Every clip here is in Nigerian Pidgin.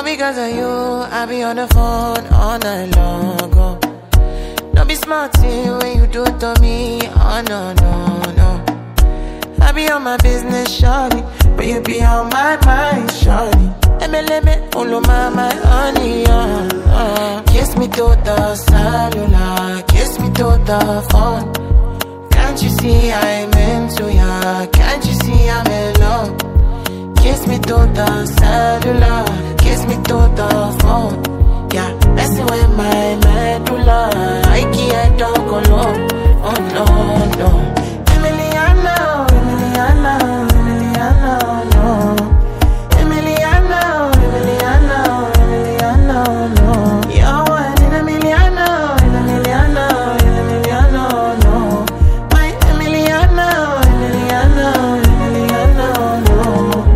because of you, I be on the phone all night long. Oh. Don't be smart when you do it to me. Oh no, no, no. I be on my business, shawty, but you be on my mind, shawty. Let follow my honey, Kiss me to the cellular, kiss me to the phone. Can't you see I'm into ya? Can't you see I'm in love? Kiss me to the cellular, kiss me to the phone. Yeah, messing with my medulla, I can't talk alone. Oh no, no. Emiliano, Emiliano, Emiliano, no. Emiliano, Emiliano, Emiliano, no. You're one in a million, in a million, in a million, no. My Emiliano, Emiliano, Emiliano, no.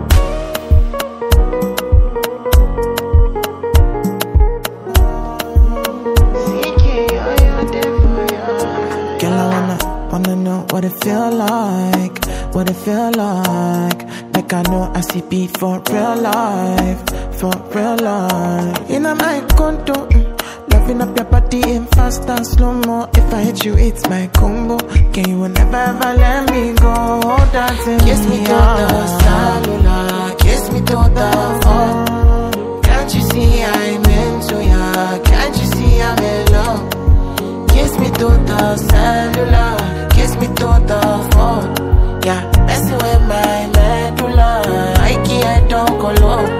Girl, I wanna know what it feel like, what it feel like. Like I know I see beat for real life, for real life. In my condo, loving up your body in fast and slow-mo. If I hit you, it's my combo. Can you never ever let me go? Dancing kiss me to the cellular, kiss me to the phone. Can't you see I'm into ya? Can't you see I'm in love? Kiss me to the cellular, kiss me to the phone. Yeah, messing with my medulla, I can't talk alone.